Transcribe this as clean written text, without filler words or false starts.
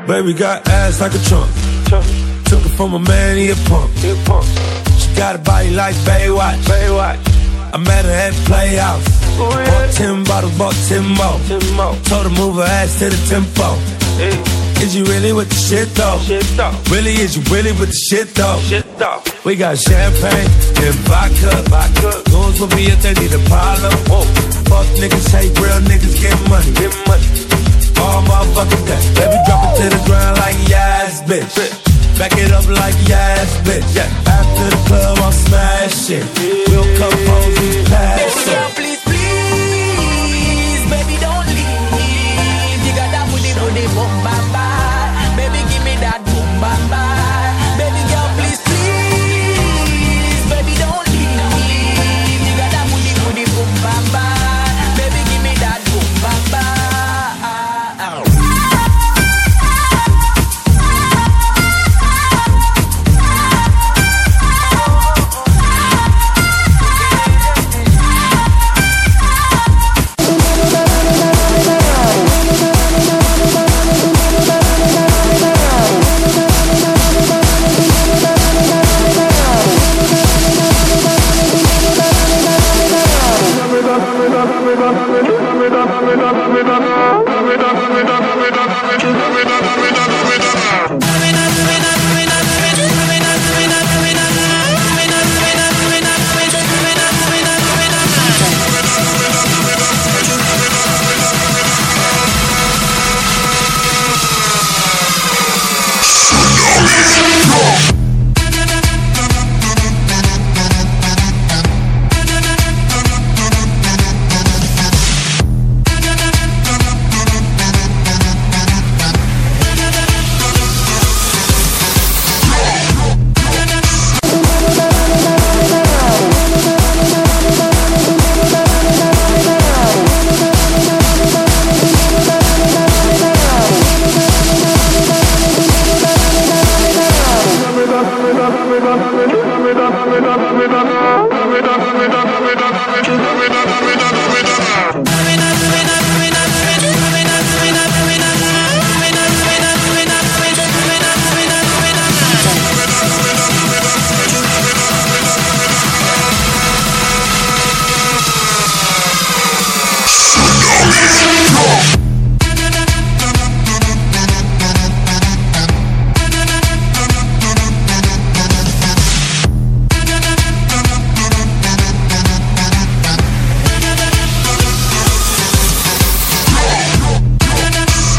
Baby got ass like a trunk. Took it from a man, he a punk. She got a body like Baywatch. I met her at Playhouse. Bought 10 bottles, bought 10 more. Told her move her ass to the tempo. Is you really with the shit though? Really, is you really with the shit though? We got champagne and vodka. Goons will be if they need a problem. Fuck niggas, hate real niggas, get money. All motherfucking day. Baby, drop it to the ground like yes, bitch. Back it up like yes, bitch. After the club, I'll smash it. We'll come home, we pass it. Baby girl, please, please, baby, don't leave. You got that booty, boom, bam, bam. Baby, give me that boom, bam, bam. Baby girl, please, please, baby, don't leave. You got that booty, boom, bam, bam. Baby, give me that boom, bam, bam. With